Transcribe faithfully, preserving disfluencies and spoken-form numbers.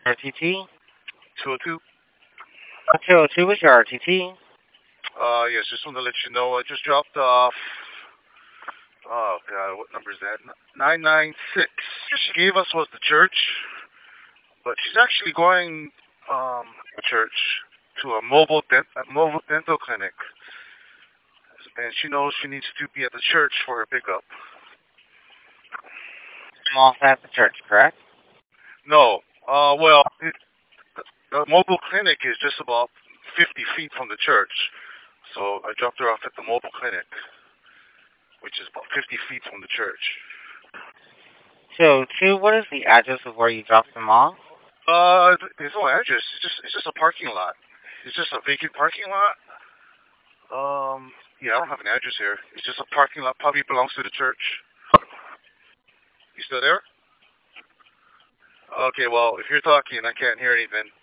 R T T? two oh two? two oh two is your R T T. Uh, yes, just wanted to let you know I just dropped off. Oh, God, what number is that? nine nine six. She gave us was the church, but she's actually going um to church to a mobile dent- a mobile dental clinic, and she knows she needs to be at the church for her pickup. I'm off at the church, correct? No, uh, well, it, the mobile clinic is just about fifty feet from the church, so I dropped her off at the mobile clinic, which is about fifty feet from the church. two oh two, what is the address of where you dropped them off? Uh, there's no address. It's just it's just a parking lot. It's just a vacant parking lot. Um, yeah, I don't have an address here. It's just a parking lot. Probably belongs to the church. You still there? Okay, well, if you're talking, I can't hear anything.